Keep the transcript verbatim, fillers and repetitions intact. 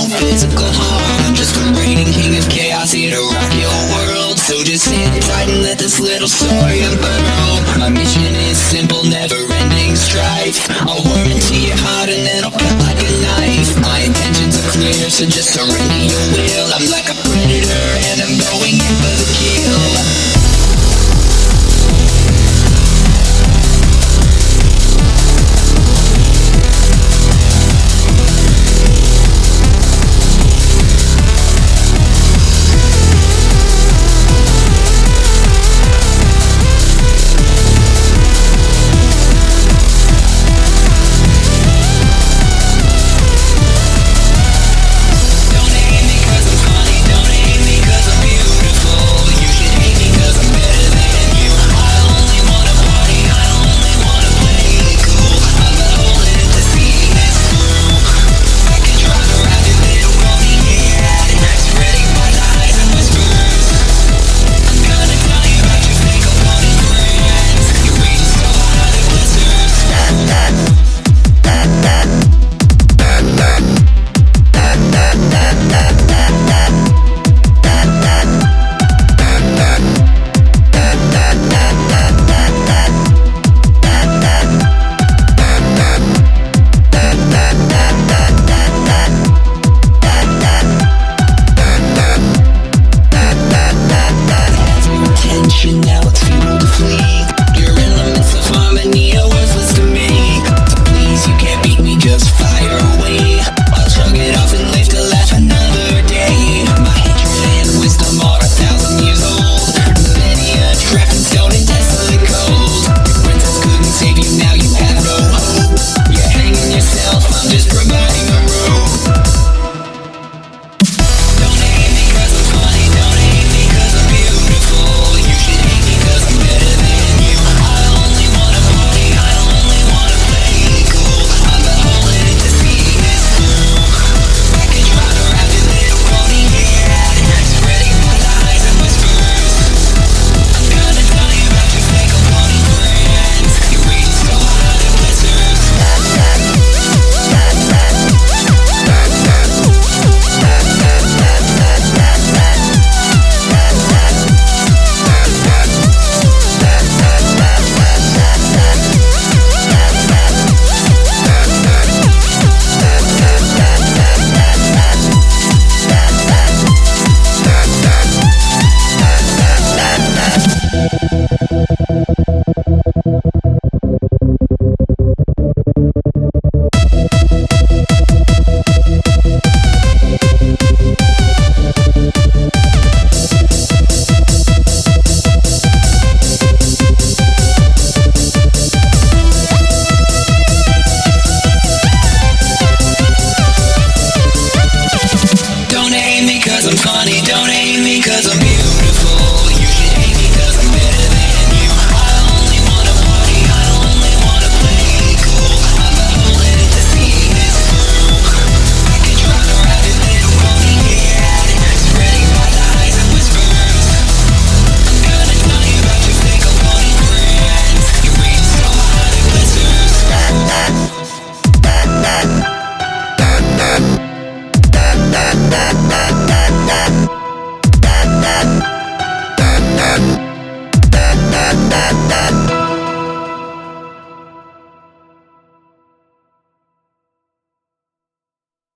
physical harm. I'm just a reigning king of chaos here to rock your world. So just sit tight and let this little story unfurl. My mission is simple, never-ending strife. I'll worm into your heart and then I'll cut like a knife. My intentions are clear, so just surrender your will. I'm like a